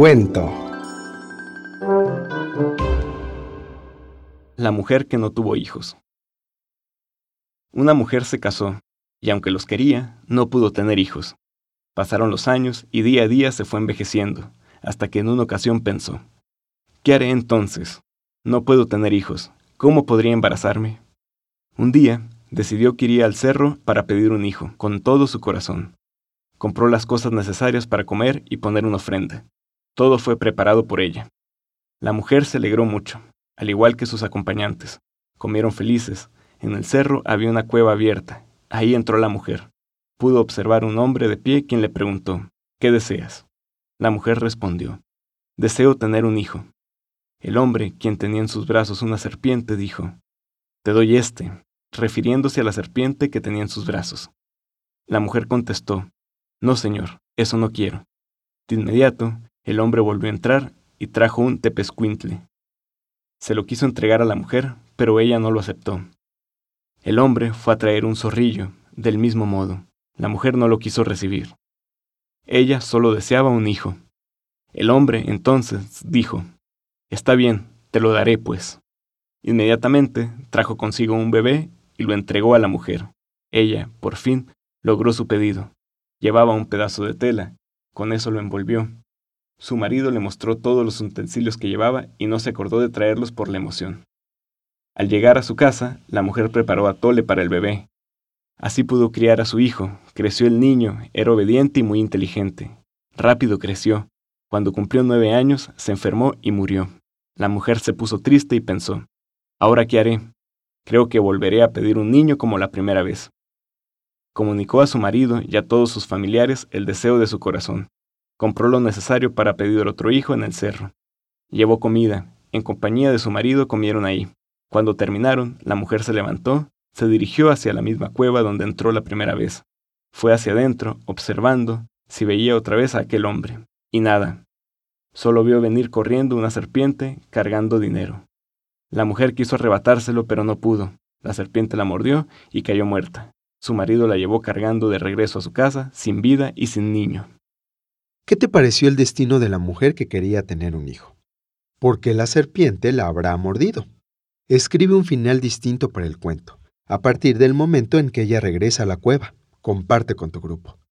cuento. La mujer que no tuvo hijos. Una mujer se casó, y aunque los quería, no pudo tener hijos. Pasaron los años y día a día se fue envejeciendo, hasta que en una ocasión pensó: ¿qué haré entonces? No puedo tener hijos. ¿Cómo podría embarazarme? Un día, decidió que iría al cerro para pedir un hijo, con todo su corazón. Compró las cosas necesarias para comer y poner una ofrenda. Todo fue preparado por ella. La mujer se alegró mucho, al igual que sus acompañantes. Comieron felices. En el cerro había una cueva abierta. Ahí entró la mujer. Pudo observar un hombre de pie quien le preguntó: ¿qué deseas? La mujer respondió: deseo tener un hijo. El hombre, quien tenía en sus brazos una serpiente, dijo: te doy este, refiriéndose a la serpiente que tenía en sus brazos. La mujer contestó: no, señor, eso no quiero. De inmediato, el hombre volvió a entrar y trajo un tepezcuintle. Se lo quiso entregar a la mujer, pero ella no lo aceptó. El hombre fue a traer un zorrillo, del mismo modo. La mujer no lo quiso recibir. Ella solo deseaba un hijo. El hombre, entonces, dijo: está bien, te lo daré, pues. Inmediatamente trajo consigo un bebé y lo entregó a la mujer. Ella, por fin, logró su pedido. Llevaba un pedazo de tela. Con eso lo envolvió. Su marido le mostró todos los utensilios que llevaba y no se acordó de traerlos por la emoción. Al llegar a su casa, la mujer preparó atole para el bebé. Así pudo criar a su hijo. Creció el niño, era obediente y muy inteligente. Rápido creció. Cuando cumplió 9 años, se enfermó y murió. La mujer se puso triste y pensó: ¿ahora qué haré? Creo que volveré a pedir un niño como la primera vez. Comunicó a su marido y a todos sus familiares el deseo de su corazón. Compró lo necesario para pedir otro hijo en el cerro. Llevó comida. En compañía de su marido comieron ahí. Cuando terminaron, la mujer se levantó, se dirigió hacia la misma cueva donde entró la primera vez. Fue hacia adentro, observando si veía otra vez a aquel hombre. Y nada. Solo vio venir corriendo una serpiente cargando dinero. La mujer quiso arrebatárselo, pero no pudo. La serpiente la mordió y cayó muerta. Su marido la llevó cargando de regreso a su casa, sin vida y sin niño. ¿Qué te pareció el destino de la mujer que quería tener un hijo? ¿Por qué la serpiente la habrá mordido? Escribe un final distinto para el cuento, a partir del momento en que ella regresa a la cueva. Comparte con tu grupo.